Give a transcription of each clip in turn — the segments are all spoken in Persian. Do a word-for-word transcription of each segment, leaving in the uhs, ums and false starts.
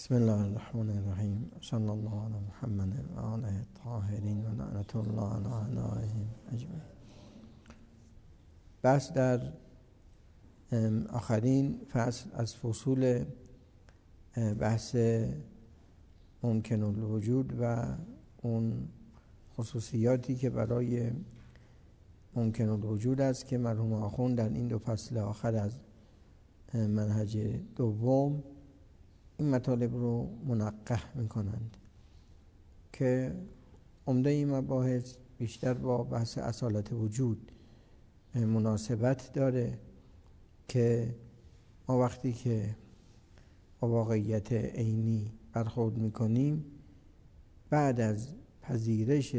بسم الله الرحمن الرحیم. صلی الله علی محمد و آله الطاهرین و لعنت الله علی اعدائهم اجمعین. بحث در آخرین فصل از فصول بحث ممکن الوجود و اون خصوصیاتی که برای ممکن الوجود است که مرحوم آخوند در این دو فصل آخر از منهج دوم این مطالب رو منقح میکنند که عمده این مباحث بیشتر با بحث اصالت وجود مناسبت داره که ما وقتی که با واقعیت عینی برخورد میکنیم بعد از پذیرش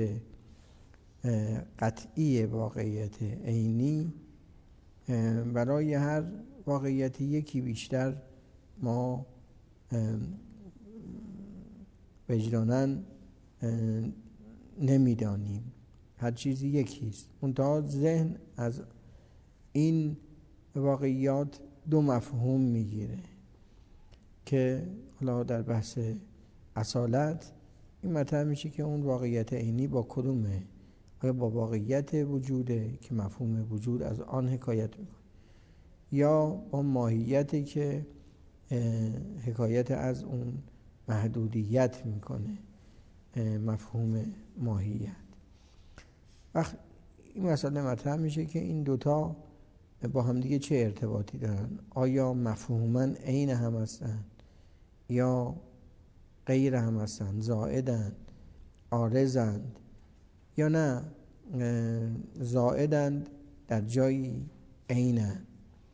قطعی واقعیت عینی برای هر واقعیت یکی بیشتر ما وجداناً نمیدانیم، هر چیزی یکیست، منتها ذهن از این واقعیات دو مفهوم میگیره که حالا در بحث اصالت این مطرح میشه که اون واقعیت عینی با کدومه؟ آیا با واقعیت وجوده که مفهوم وجود از آن حکایت میکنه یا با ماهیتی که حکایت از اون محدودیت میکنه، مفهوم ماهیت. وقت این مسئله مطرح میشه که این دوتا با همدیگه چه ارتباطی دارن؟ آیا مفهوماً عین هم هستن یا غیر هم هستن، زائدن، عارضند یا نه زائدند در جایی عینن؟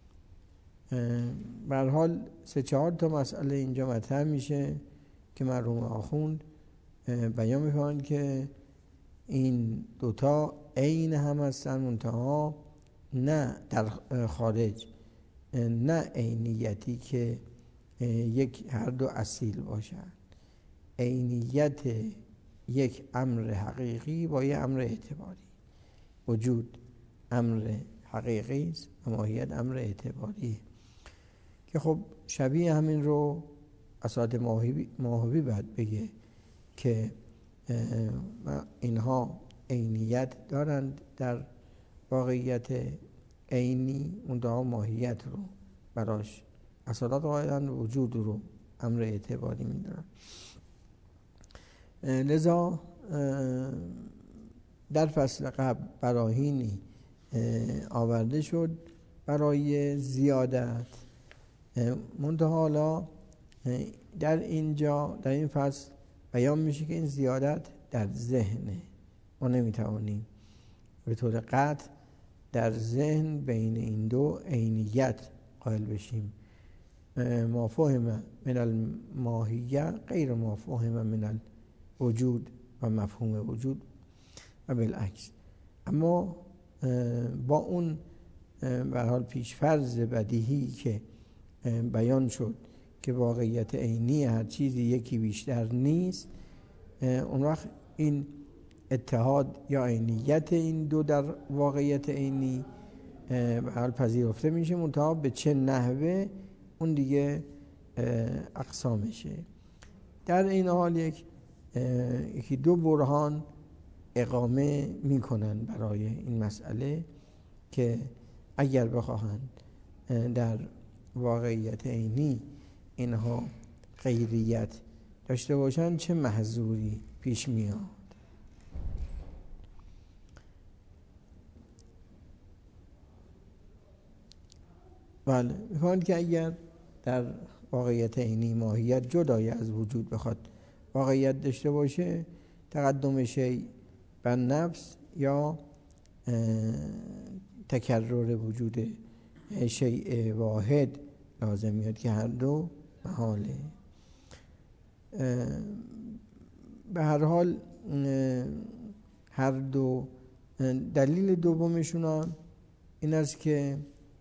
به هر حال سه چهار تا مسئله اینجا مطرح میشه که مرحوم آخوند بیان میکنند که این دوتا عین هم هستن، منتها نه در خارج، نه عینیتی که یک هر دو اصیل باشن، عینیت یک امر حقیقی با یک امر اعتباری. وجود امر حقیقی است و ماهیت امر اعتباری که خب شبیه همین رو اساتید ماهوی باید بگه که اینها عینیت دارند در واقعیت عینی، منتها ماهیت رو براش اصالت قائلن، وجود رو امر اعتباری میدونن. لذا در فصل قبل براهینی آورده شد برای زیادت، منتها حالا در اینجا در این فصل بیان میشه که این زیادت در ذهنه. ما نمیتوانیم به طور قطع در ذهن بین این دو عینیت قائل بشیم. ما فهم من الماهیه غیر ما فهم من الوجود و مفهوم وجود و بالعکس. اما با اون به حال پیشفرض بدیهی که بیان شد که واقعیت عینی هر چیزی یکی بیشتر نیست، اون وقت این اتحاد یا عینیت این دو در واقعیت عینی به حال پذیرفته میشه، منتها به چه نحوه اون دیگه اقسامشه. در این حال یک یکی دو برهان اقامه میکنن برای این مسئله که اگر بخواهند در واقعیت عینی اینها غیریت داشته باشند چه محظوری پیش میاد. بله، می‌خواهند که اگر در واقعیت عینی ماهیت جدای از وجود بخواد واقعیت داشته باشه، تقدم شیء بر نفس یا تکرر وجود شیء واحد لازم میاد که هر دو محاله. به هر حال هر دو دلیل دومشون هم این است که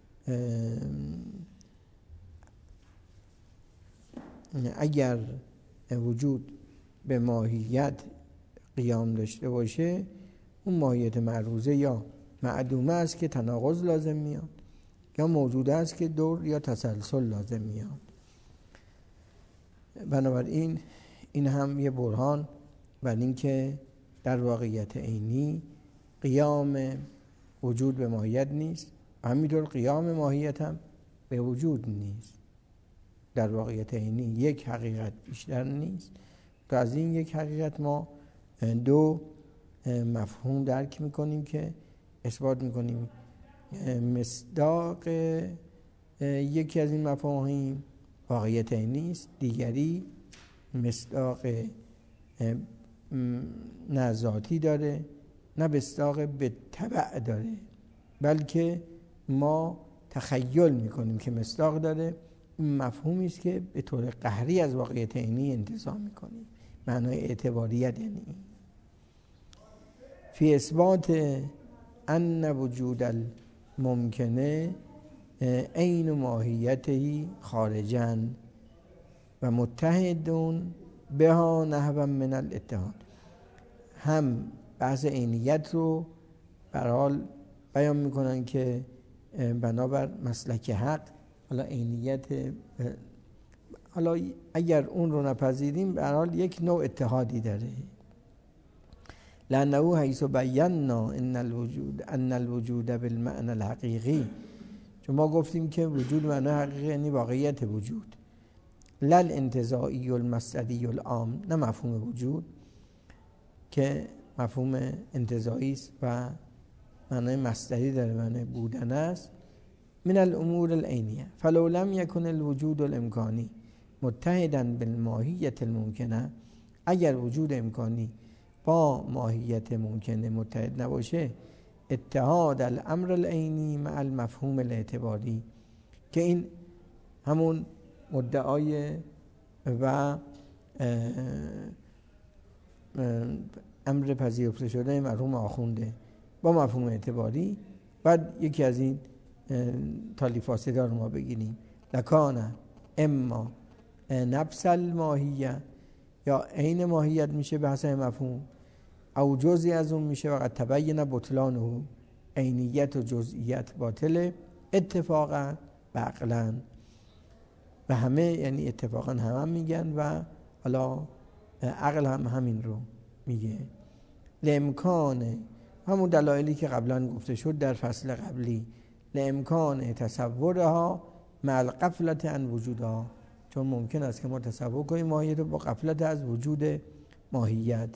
اگر وجود به ماهیت قیام داشته باشه، اون ماهیت معروضه یا معدومه است که تناقض لازم میاد، یا موجوده است که دور یا تسلسل لازم میاد. بنابراین این هم یه برهان بر این که در واقعیت عینی قیام وجود به ماهیت نیست، همینطور قیام ماهیت هم به وجود نیست. در واقعیت عینی یک حقیقت بیشتر نیست که از این یک حقیقت ما دو مفهوم درک میکنیم که اثبات میکنیم. مصداق یکی از این مفاهیم واقعیت عینی است، دیگری مصداق نه ذاتی داره نه مصداق به تبع داره، بلکه ما تخیل میکنیم که مصداق داره. این مفهومی است که به طور قهری از واقعیت عینی انتزاع میکنیم. معنای اعتباریت یعنی این. فی اثبات ان وجود الممکنه عین ماهیته خارجا و متحدون بها نحو من الاتحاد. هم بحث عینیت رو به حال بیان میکنن که بنابر مسلک حق، حالا عینیت، حالا اگر اون رو نپذیریم به هر حال یک نوع اتحادی داره. لأنه حیث بینا ان الوجود ان الوجود بالمعنى الحقیقی، چون ما گفتیم که وجود معنی حقیقی یعنی واقعیت وجود، لل انتزاعی المصدری العام، نه مفهوم وجود که مفهوم انتزاعی است و معنی مصدری داره، معنی بودن است. من الامور العینیه فلو لم یکن الوجود الامکانی متحدا بالماهیت الممکنه، اگر وجود امکانی با ماهیت ممکنه متحد نباشه، اتحاد الامر العینی مع المفهوم الاعتباری، که این همون مدعای و امر پذیرفته شده مرحوم آخونده با مفهوم اعتباری. بعد یکی از این تالیفات رو ما بگیریم، لکانه اما نفس الماهیه، یا عین ماهیت میشه به حسب مفهوم، او جزئی از اون میشه و قد تبین بطلانه، عینیت و جزئیت باطله اتفاقا و عقلا، و همه یعنی اتفاقا هم, هم میگن و حالا عقل هم همین رو میگه. لامکان همون دلایلی که قبلا گفته شد در فصل قبلی، لامکان تصورها مع الغفلة عن وجودها، چون ممکن است که ما تصور کنیم ماهیت رو با غفلت از وجود ماهیت،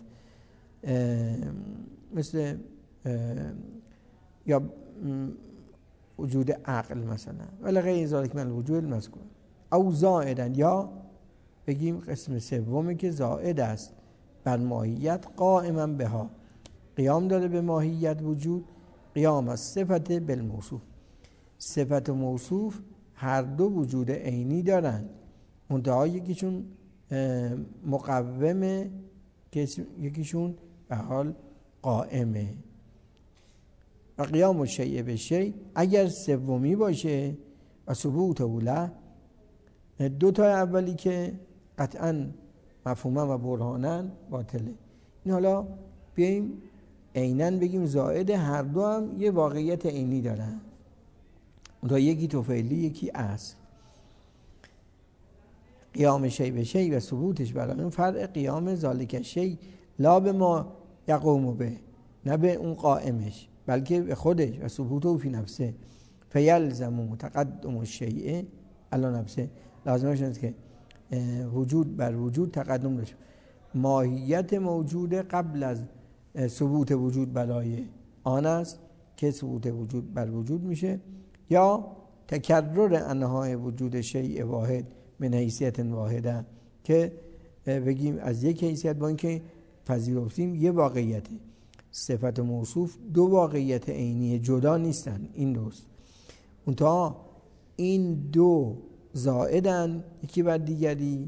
مثل یا وجود عقل مثلا، ولی غیر ذالک من الوجود المذکور، او زائدا، یا بگیم قسم سومی که زائد است بر ماهیت، قائما بها، قیام داره به ماهیت وجود، قیام از صفت بالموصوف، صفت و موصوف هر دو وجود عینی دارن، منتها یکیشون مقومه که یکیشون به حال قائمه. و قیام الشیء بالشیء اگر سومی باشه و ثبوت اوله، دو تا اولی که قطعا مفهوما و برهانن باطله. این حالا بیاییم عیناً بگیم زائد هر دو هم یه واقعیت عینی دارن، اونتا یکی طفیلی یکی اصل. قیام شیء به شیء و ثبوتش برای اون فرع قیام ذالک شیء لا به ما یقوم به، نه به اون قائمش بلکه به خودش، و ثبوته فی نفسه فیلزم تقدم الشیء علی نفسه، لازمش است که وجود بر وجود تقدم داشته، ماهیت موجود قبل از ثبوت وجود برای آن است که ثبوت وجود بر وجود میشه، یا تکرر انهای وجود شیء واحد من حیثیت واحده، که بگیم از یک حیثیت با اینکه پذیرفتیم یه واقعیته، صفت و موصوف دو واقعیت عینی جدا نیستن، این دوست اونتا این دو زائدن یکی بر دیگری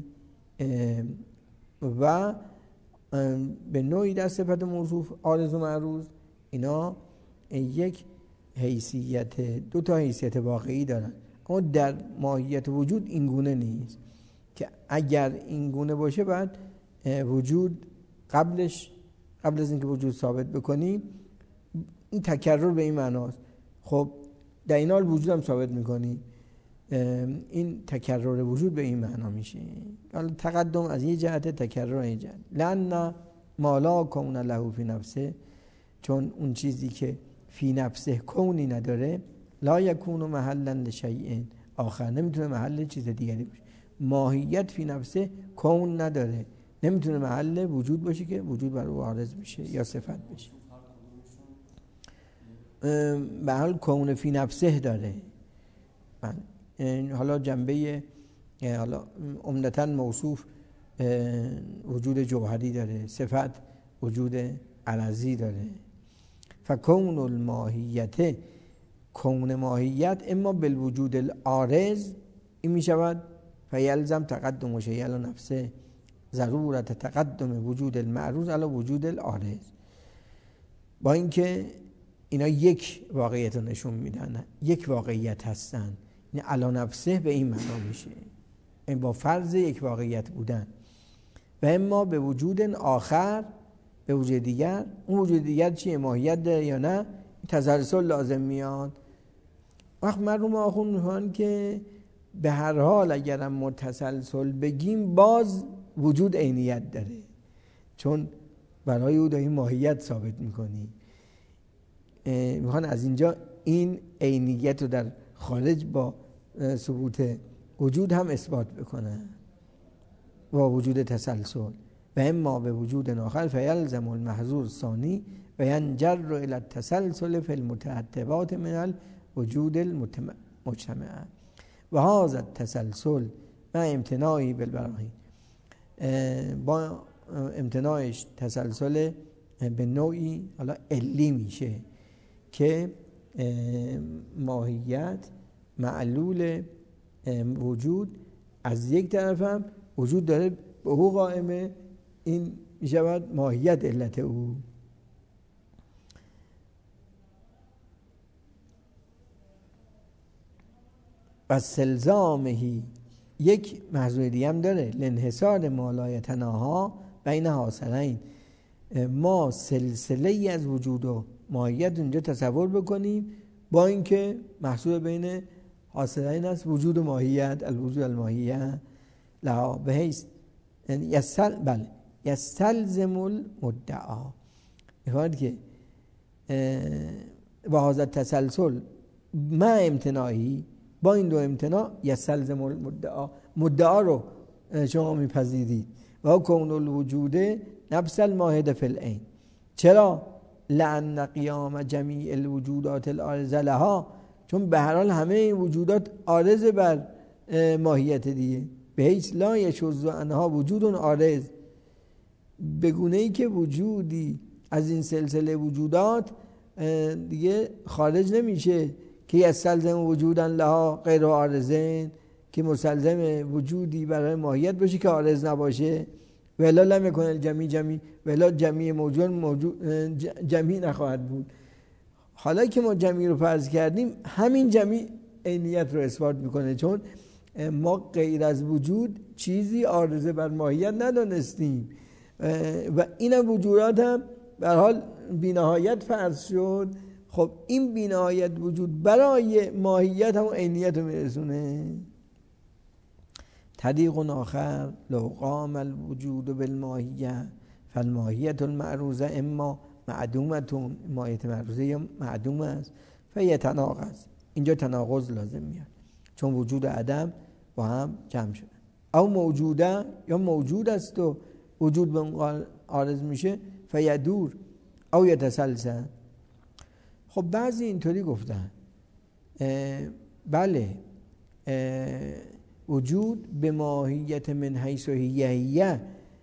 و به نوعی در صفت موصوف عارض و معروض اینا یک حیثیت، دو تا حیثیت واقعی دارن، اما در ماهیت وجود این گونه نیست که اگر این گونه باشه بعد وجود قبلش قبل از اینکه وجود ثابت بکنیم این تکرر به این معناست. خب در این حال وجود هم ثابت میکنی، این تکرر وجود به این معنا میشه. حالا تقدم از یه جهت، تکرر از یه جهت. لأن ما لا کون له فی نفسه، چون اون چیزی که فی نفسه کونی نداره، لا یکون محلا لشیء آخر، نمیتونه محل چیز دیگری باشه. ماهیت فی نفسه کون نداره، نمیتونه محل وجود باشه که وجود بر او عارض میشه یا صفت بشه. به حال کون فی نفسه داره. حالا جنبه حالا عمدتاً موصوف وجود جوهری داره، صفت وجود عرضی داره. فکون الماهیت، کون ماهیت اما بالوجود العارض این می شود فیلزم تقدم شیء علی نفسه، ضرورت تقدم وجود المعروض علی وجود العارض. با اینکه اینا یک واقعیت رو نشون میدن، یک واقعیت هستن، این علی نفسه به این معنا میشه، این با فرض یک واقعیت بودن. و اما به وجود آخر، به وجود دیگر. اون وجود دیگر چیه؟ ماهیت داره یا نه؟ تسلسل لازم میاد. وقت مرحوم آخوند میگن که به هر حال اگرم متسلسل بگیم باز وجود عینیت داره، چون برای او داری ماهیت ثابت میکنی. میخوان از اینجا این عینیت رو در خارج با ثبوت وجود هم اثبات بکنه با وجود تسلسل. و اما به وجود آخر فیلزم المحظور ثانی و ینجر الى التسلسل فی المترتبات من الوجود المجتمع و هذا التسلسل مع امتناعی بالبراهین، با امتناعش تسلسل به نوعی حالا علی میشه که ماهیت معلول وجود از یک طرف هم وجود داره به او قائمه، این میشود ماهیت علت او. و سلزامهی یک محضور دیگه هم داره، لانحصار ما لا یتناها بین حاصلین، ما سلسله ای از وجود و ماهیت اونجا تصور بکنیم با اینکه محصول بین حاصلین است، وجود و ماهیت، الوجود الماهیت لا بهیست یستل بله یستلزم المدعا. میخواد که با هذا تسلسل ما امتناعی، با این دو امتناع یستلزم المدعا، مدعا رو شما میپذیرید. و کون الوجود نفس الماهد فی العین. چرا؟ لأن قیام جمیع الوجودات العارضه لها، چون به هر حال همه این وجودات عارض بر ماهیت دیگه. به هیچ لا یشذ عنها وجود عارض، به گونه ای که وجودی از این سلسله وجودات دیگه خارج نمیشه که یستلزم وجودا لها غیر عارضین، که مستلزم وجودی برای ماهیت باشه که عارض نباشه. ولا لم یکن الجمیع جمیع، ولا جمیع موجود موجود جمیع نخواهد بود. حالا که ما جمیع رو فرض کردیم، همین جمیع عینیت رو اثبات میکنه، چون ما غیر از وجود چیزی عارضه بر ماهیت ندانستیم و این وجودات هم به هر حال بی‌نهایت فرض شد. خب این بی‌نهایت وجود برای ماهیت هم عینیت رو میرسونه. طریق آخر لو قام الوجود بالماهیه فالماهیت المعروضه اما معدومتون، ماهیت معروضه یا معدوم است، فیتناقض، اینجا تناقض لازم میاد چون وجود عدم با هم جمع شدن. او موجوده یا موجود است و وجود به اون عارض میشه، فیدور او یتسلسل. خب بعضی اینطوری گفتن بله وجود به ماهیت من حیث هیه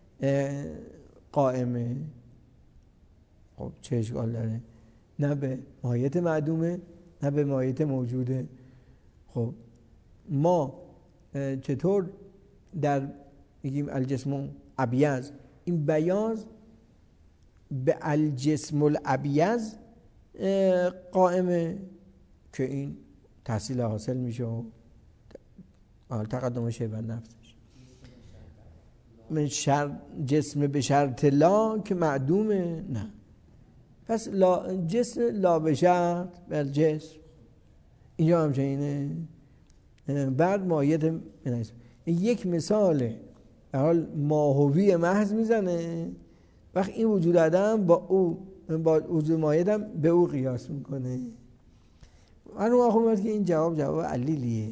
قائمه. خب چه اشکال داره؟ نه به ماهیت معدومه نه به ماهیت موجوده. خب ما چطور در میگیم الجسم ابیض، این بیاض به الجسم الابیض قائمه که این تحصیل حاصل میشه و تقدم شیء بر نفسش. من شر جسم به شرط لا که معدومه، نه. پس لا جسم لا به شرط بر جسم اینجا همچنینه. بر ماهیت من حیث. یک مثال در حال ماهوی محض میزنه، وقت این وجود عدم با او با وجود ماهیت هم به او قیاس میکنه. من رو آخون که این جواب جواب علیلیه.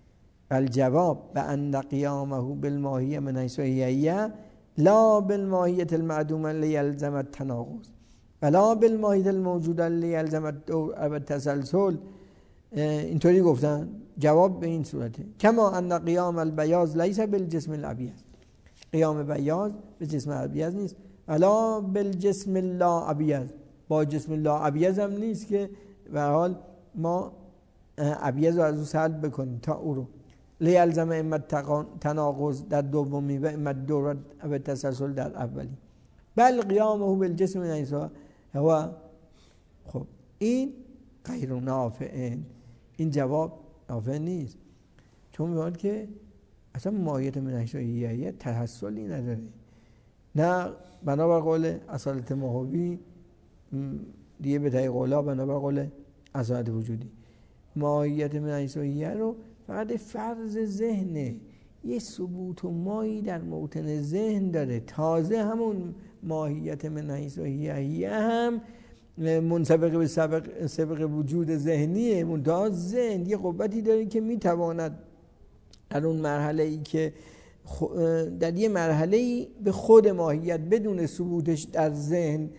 الجواب بأن قیامه بالماهیه من حیث هی لا بالماهیت المعدومه لیلزم التناقض ولا بالماهیت الموجوده لیلزم التسلسل. اینطوری گفتن جواب به این صورته: کما ان قیام البیاض لیس بالجسم الابیض، قیام بیاض به جسم ابیض نیست، ولا بالجسم لا ابیض، با جسم لا ابیض هم نیست که به حال ما ابیض رو از او سلب بکنیم تا او رو لیلزم اما تناقض در دومی و اما دورت و تسلسل در اولی، بل قیامه بالجسم من حیث هو. خب این غیر نافع، این جواب نافع نیست، چون میگه که اصلا ماهیت من حیث هی تحصلی نداره. نه بنابر قول اصالت ماهوی دیگه به تای قولا بنابر قول اصالت وجودی، ماهیت من حیث هی رو فقط فرض ذهنه، یه ثبوت و مایی در موطن ذهن داره. تازه همون ماهیت من حیث هی هم منسبق به سبق, سبق وجود ذهنیه، منتها ذهن یه قوتی داره که میتواند در اون مرحله ای که در یه مرحله ای به خود ماهیت بدون ثبوتش در ذهن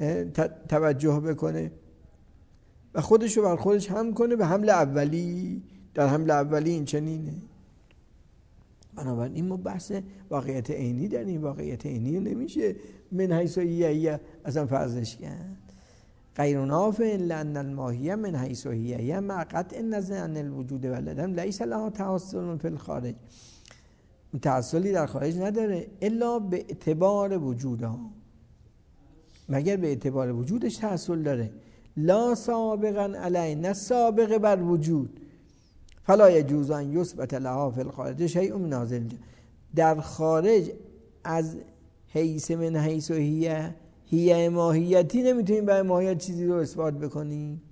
توجه بکنه و خودش رو بر خودش هم کنه به حمل اولی. در حمل اولی این چنینه. بنابراین ما بحث واقعیت عینی داریم، واقعیت عینی نمیشه من حیث هی اصلا فرضش کرد. غیر نافع لأن الماهیه من حیث هی مع قطع النظر عن الوجود والعدم لیس لها تحصل فی الخارج، تحصلی در خارج نداره الا به اعتبار وجودها، مگر به اعتبار وجودش تحصل داره. لا سابقا علی، نه سابقه بر وجود. فلا یجوز ان یثبت لها فی الخارج شیء من هذا، در خارج از حیث من حیث هی هی ماهیتی نمیتونیم برای ماهیت چیزی رو اثبات بکنیم.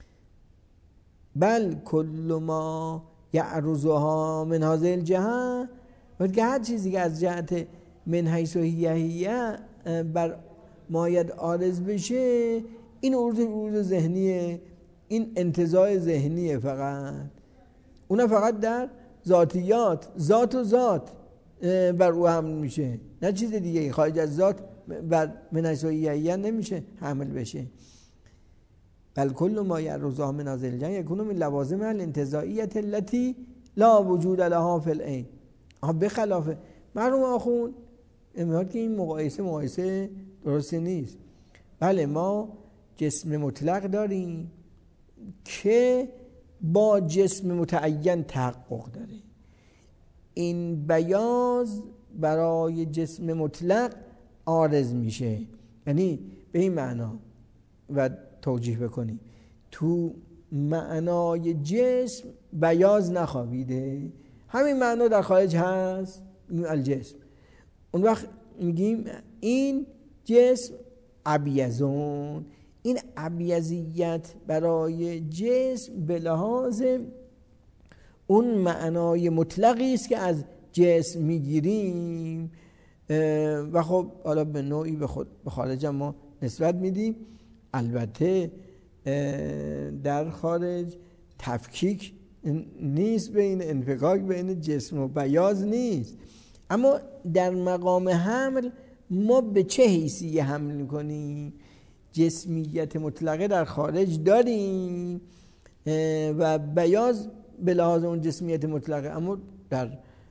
بل کل ما یعرضها من هذه الجهه، وقتی هر چیزی که از جهت من حیث هی هی بر ماهیت عارض بشه، این عروض عروض ذهنیه، این انتزاع ذهنیه، فقط اون فقط در ذاتیات، ذات و ذات بر او حمل میشه، نه چیز دیگه خارج از ذات بر من حیث هی نمیشه حمل بشه. بل کل ما یعرضها من هذه الجهه یکون من لوازم الانتزاعیه التي لا وجود لها فی العین. بخلاف مرحوم آخوند امهاد که این مقایسه مقایسه درستی نیست. بله ما جسم مطلق داریم که با جسم متعین تحقق داره. این بیاض برای جسم مطلق عارض میشه، یعنی به این معنا و توجیه بکنیم تو معنای جسم بیاض نخوابیده، همین معنا در خارج هست الجسم. اون وقت میگیم این جسم ابیضون، این ابیضیت برای جسم به لحاظ اون معنای مطلقی است که از جسم میگیریم و خب حالا به نوعی به خود به خارج ما نسبت میدیم. البته در خارج تفکیک نیست بین انفکاک بین جسم و بیاض نیست، اما در مقام حمل ما به چه حیثی حمل میکنیم؟ جسمیت مطلقه در خارج داریم و بیاض به لحاظ اون جسمیت مطلقه، اما در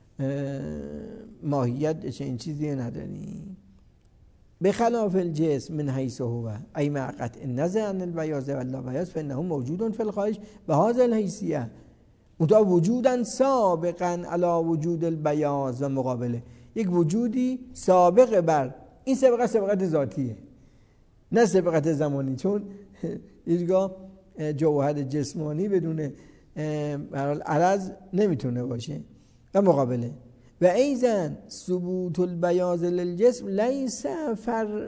ماهیت چه این چیزی نداریم. بخلاف الجسم من حیث هو ای مع قطع النظر عن البیاض و لا بیاض فانه موجود فی الخارج بهذا الحیثیه متى وجودا سابقا علی وجود البیاض و مقابله، یک وجودی سابق بر این سابقه سابقت ذاتیه نه سابقت زمانی، چون هیچگاه جوهر جسمانی بدون عرض نمیتونه باشه و مقابله. و ایضا ثبوت البیاض للجسم لیس فرع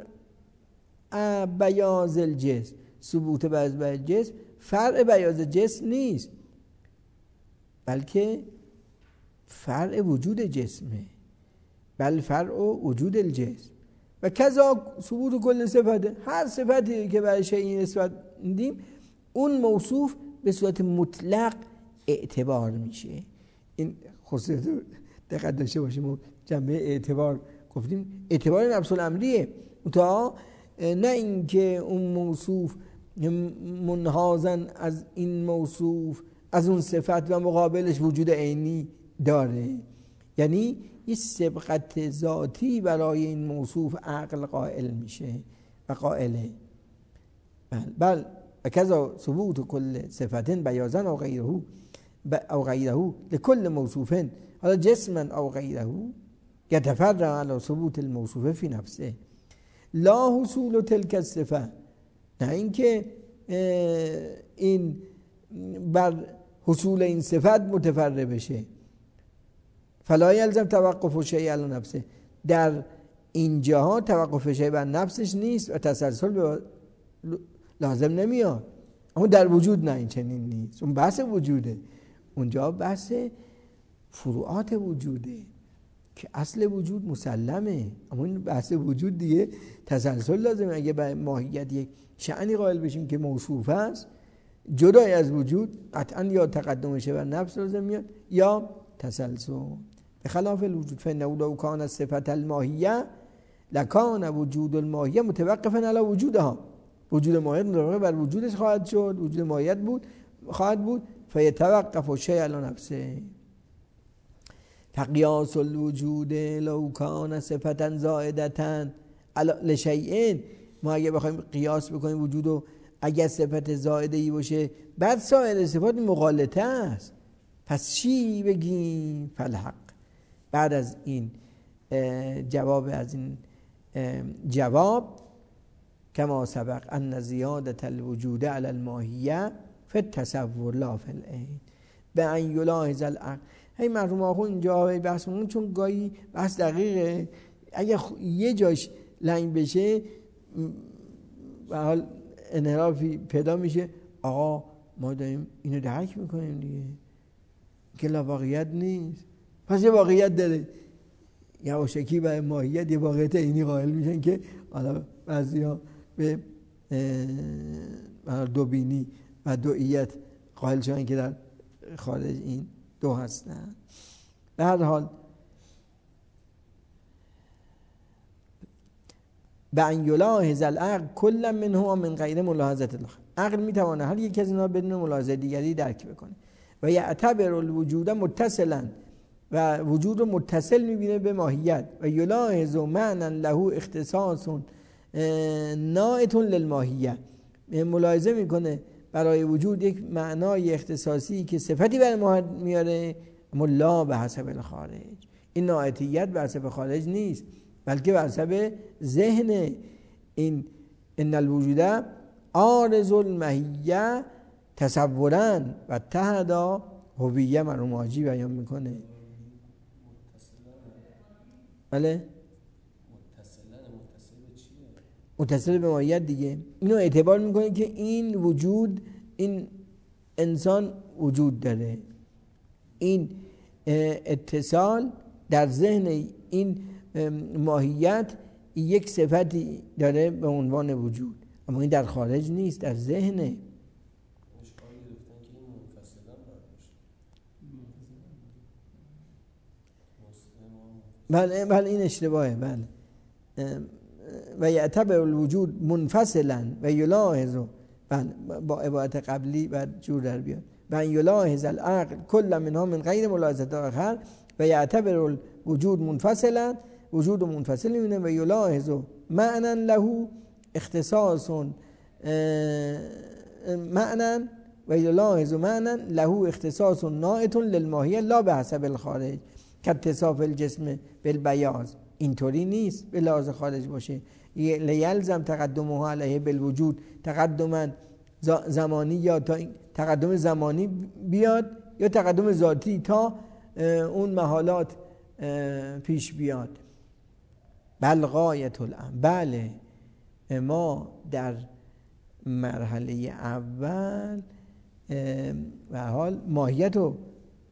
بیاض الجسم، ثبوت بیاض الجسم فرع بیاض جسم نیست. بلکه فرع وجود جسمه، بل فرع وجود الجسم و کذا ثبوت کل صفته. هر صفتی که برای شیء نسبت میدیم اون موصوف به صورت مطلق اعتبار میشه. این خصوصیت دقت داشته باشیم و جنبه اعتبار گفتیم اعتبار نفس الامریه، تا نه اینکه اون موصوف منحازن از این موصوف از اون صفت و مقابلش وجود عینی داره، یعنی یه سبقت ذاتی برای این موصوف عقل قائل میشه و قائله. بل بل و کذا ثبوت کل صفتن بیازن او غیره او غیره لکل موصوفن حالا جسما او غیره یتفرع علی ثبوت الموصوف فی نفسه لا حصول تلک الصفه، نه اینکه این بر حصول این صفت متفرع بشه. فلا یلزم توقف شیء علی نفسه، در اینجاها توقف شیء بر نفسش نیست و تسلسل به لازم نمیاد. اما در وجود نه، این چنین نیست. اون بحث وجوده، اونجا بحث فروعات وجوده که اصل وجود مسلمه، اما این بحث وجود دیگه تسلسل لازمه. اگه به ماهیت یک شأنی قائل بشیم که موصوف است جدای از وجود، قطعا یا تقدمش بر نفس لازم میاد یا تسلسل. به خلاف الوجود فإنه لو كان الصفة الماهیه لکان وجود الماهیه متوقفا علی وجودها، وجود ماهیت متوقف بر وجودش خواهد شد، وجود ماهیت بود خواهد بود فیتوقف شیء علی نفسه. فقیاس الوجود لو کان صفتا زائدتا لشیء، ما اگه بخوایم قیاس بکنیم وجود رو اگر صفت زائده ای باشه بعد سایر صفات مغالطه است، پس چی بگیم؟ فالحق. بعد از این جواب از این جواب کما سبق ان زیادت الوجود علی الماهیه فی التصور لا فی العین به ان یلاحظ العقل. هی مرحوم آخو اینجا بحثمون چون گاهی بحث دقیقه، اگه یه جاش لنگ بشه به حال انحرافی پیدا میشه. آقا ما داریم اینو درک میکنیم دیگه که لا واقعیت نیست، پس یه واقعیت داره. یواشکی برای ماهیت یه واقعیت اینی قائل میشن که حالا بعضیا به دو بینی و دوئیت قائل شدن که در خارج این دو هستن. به هر حال به ان یلاحظ العقل کلا منهما من غیر ملاحظه الاخر، عقل میتونه هر یک از اینا بدون ملاحظه دیگری درک بکنه و یعتبر الوجود متصلا و وجود رو متصل میبینه به ماهیت و یلاحظ معنا له اختصاص نائت للماهیه، ملاحظه میکنه برای وجود یک معنای اختصاصی که صفتی برای ماهیت میاره، اما لا به حسب الخارج. این نائتیت به حسب خارج نیست بلکه به حسب ذهن. این ان الوجود عارض الماهیه تصورا و تهدا هویه مرحوم حاجی بیان میکنه. بله متصل به ماهیت دیگه. اینو اعتبار میکنه که این وجود، این انسان وجود داره، این اتصال در ذهن این ماهیت یک صفتی داره به عنوان وجود، اما این در خارج نیست، در ذهنه. بله بله این اشتباهه. بله و یعتبر الوجود منفصلا و یلاحظ، بله با عبارت قبلی بعد جور در بیاد و ان یلاحظ العقل کل منها من غیر ملاحظه آخر و یعتبر الوجود منفصلا، وجود منفصل میبینه و یلاحظ معنا له اختصاص معنا و یلاحظ معنا له اختصاص نائت للماهیه لا به حسب الخارج کاتصاف الجسم بالبیاض. اینطوری نیست به لحاظ خارج باشه. لیلزم تقدمه علیه بالوجود تقدما زمانی، یا تا تقدم زمانی بیاد یا تقدم ذاتی تا اون محالات پیش بیاد. بل غایت الامر، بله ما در مرحله اول و حال ماهیت رو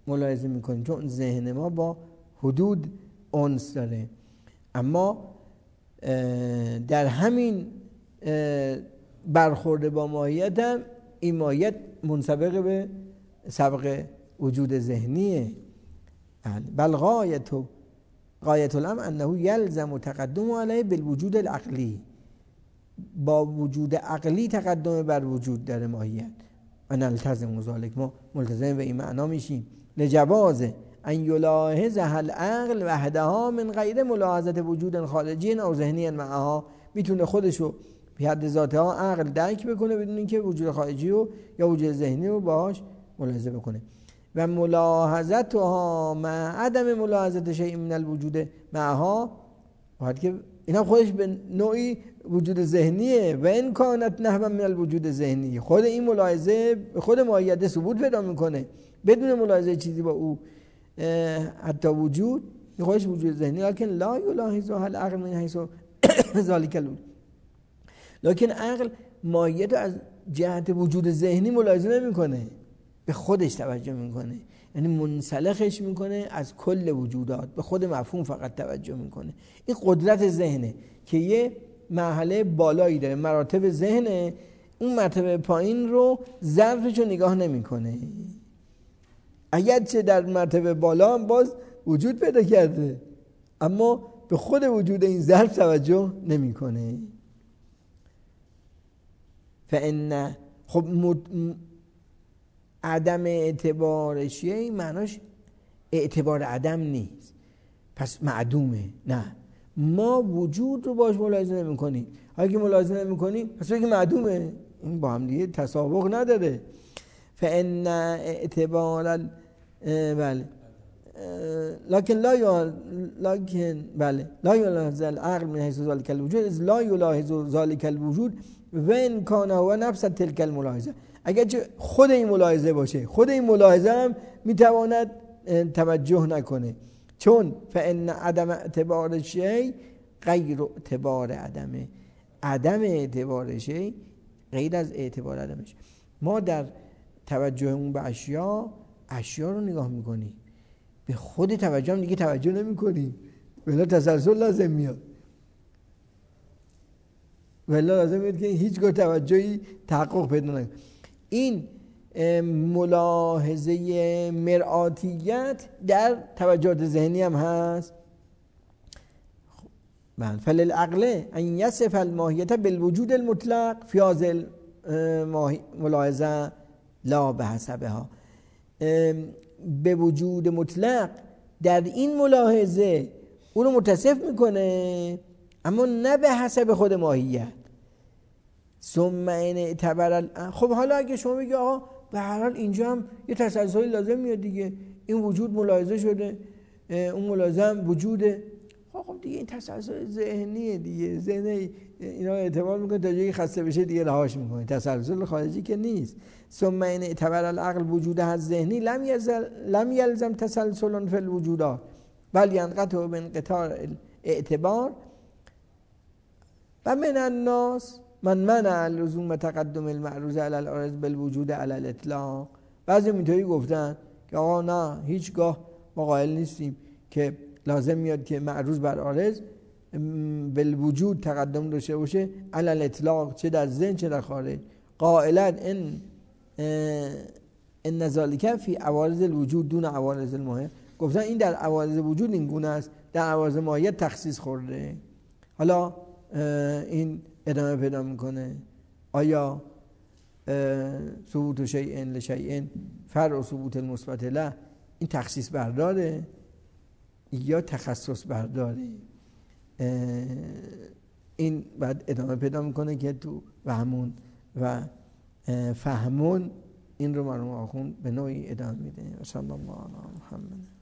ملاحظه میکنیم، چون ذهن ما با حدود انس داره. اما در همین برخورد با ماهیت هم این ماهیت منسبق به سبق وجود ذهنیه. بل غایت غایت الامر انه یلزم تقدم علیه بالوجود العقلی، با وجود عقلی تقدم بر وجود در ماهیت. و نلتزم ذلک، ما ملتزم به این معنا میشیم. لجواز ان یلاحظها العقل وحدها من غیر ملاحظه وجود خارجی او ذهنی معها. میتونه خودشو به حد ذاتها عقل درک بکنه بدون اینکه وجود خارجی رو یا وجود ذهنی رو باهاش ملاحظه بکنه. و ملاحظتها مع عدم ملاحظه شیء من الوجود معها، وقتی که اینا خودش به نوعی وجود ذهنیه و این کانت نحو من الوجود ذهنی، خود این ملاحظه به خود ماهیت ثبوت پیدا میکنه بدون ملاحظه چیزی با او حتی وجود خودش وجود ذهنی. لکن لا یلاحظها العقل من حیث ذلک الوجود، لکن عقل ماهیت از جهت وجود ذهنی ملاحظه نمیکنه، به خودش توجه میکنه، یعنی منسلخش میکنه از کل وجودات، به خود مفهوم فقط توجه میکنه. این قدرت ذهنه که یه مرحله بالایی داره، مراتب ذهنه، اون مرتبه پایین رو ظرفش رو نگاه نمیکنه، اگرچه در مرتبه بالا هم باز وجود پیدا کرده اما به خود وجود این ظرف توجه نمیکنه. فإن خب مد... عدم اعتبار شیء معناش اعتبار عدم نیست، پس معدومه. نه، ما وجود رو باش ملاحظه نمی کنیم، اگه ملاحظه نمی کنیم پس بگیم معدومه، این با هم دیگه تسابق نداره. فإن اعتبار ال... بله لكن لا ي... لكن بله لا يلاحظ العقل من حيث ذلك الوجود اذ لا يلاحظ ذلك الوجود وان كان هو نفس تلك الملاحظه. اگر خود این ملاحظه باشه، خود این ملاحظه هم میتواند توجه نکنه، چون فإن عدم اعتبار شیء غیر اعتبار عدمه، عدم اعتبار شیء غیر از اعتبار عدمش. ما در توجهمون به اشیا اشیا رو نگاه میکنیم، به خود توجه هم دیگه توجه نمی کنیم، ولی تسلسل لازم میاد، ولی لازم میاد که هیچگاه توجهی تحقق پیدا نکنه. این ملاحظه مرآتیت در توجهات ذهنی هم هست. بله فللعقل ان یصف الماهیت بالوجود المطلق فی هذه الملاحظه لا بحسبها، به وجود مطلق در این ملاحظه او رو متصف میکنه اما نه به حسب خود ماهیت. ثم این اعتبر. خب حالا اگه شما بگی آقا به هر حال اینجا هم یه تسلسلی لازم میاد دیگه، این وجود ملاحظه شده اون ملاحظه هم وجوده، خب دیگه این تسلسل ذهنیه دیگه، ذهن اینا اعتبار میکنه تا جایی خسته بشه دیگه رهاش میکنه، تسلسل خارجی که نیست. ثم این اعتبر العقل وجود از ذهنی لم یلزم لم یلزم تسلسل فی الوجودات بل ینقطع بانقطاع الاعتبار و من الناس من منع لزوم تقدم المعروض علی العارض بالوجود علی الاطلاق. بعضی اینطوری گفتن که آقا نه هیچگاه ما قائل نیستیم که لازم میاد که معروض بر عارض بالوجود تقدم داشته باشه علی الاطلاق، چه در ذهن چه در خارج. قائلا ان ان ذالک فی عوارض الوجود دون عوارض الماهیت، گفتن این در عوارض وجود این گونه است، در عوارض ماهیت تخصیص خورده. حالا این ادامه پیدا میکنه، آیا ثبوت شیء لشیء فرع ثبوت المثبت له این تخصیص برداره یا تخصص برداره؟ این بعد ادامه پیدا میکنه که تو وهمون و فهمون این رو مرحوم آخوند به نوعی ادامه میده. صلی الله علی محمد.